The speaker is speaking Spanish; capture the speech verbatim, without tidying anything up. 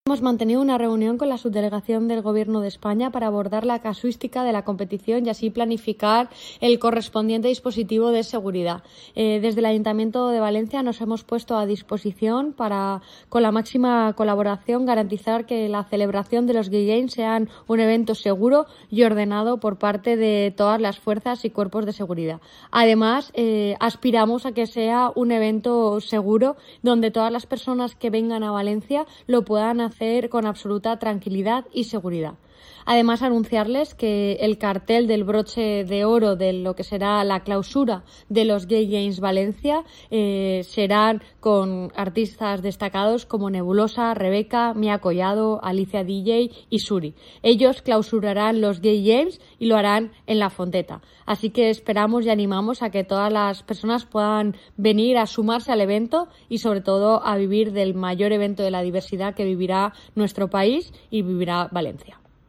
Hemos mantenido una reunión con la subdelegación del Gobierno de España para abordar la casuística de la competición y así planificar el correspondiente dispositivo de seguridad. Eh, desde el Ayuntamiento de Valencia nos hemos puesto a disposición para, con la máxima colaboración, garantizar que la celebración de los Gay Games sean un evento seguro y ordenado por parte de todas las fuerzas y cuerpos de seguridad. Además, eh, aspiramos a que sea un evento seguro donde todas las personas que vengan a Valencia lo puedan hacer hacer con absoluta tranquilidad y seguridad. Además, anunciarles que el cartel del broche de oro de lo que será la clausura de los Gay Games Valencia eh, serán con artistas destacados como Nebulosa, Rebeca, Mia Collado, Alicia D J y Suri. Ellos clausurarán los Gay Games y lo harán en La Fonteta. Así que esperamos y animamos a que todas las personas puedan venir a sumarse al evento y sobre todo a vivir del mayor evento de la diversidad que vivirá nuestro país y vivirá Valencia.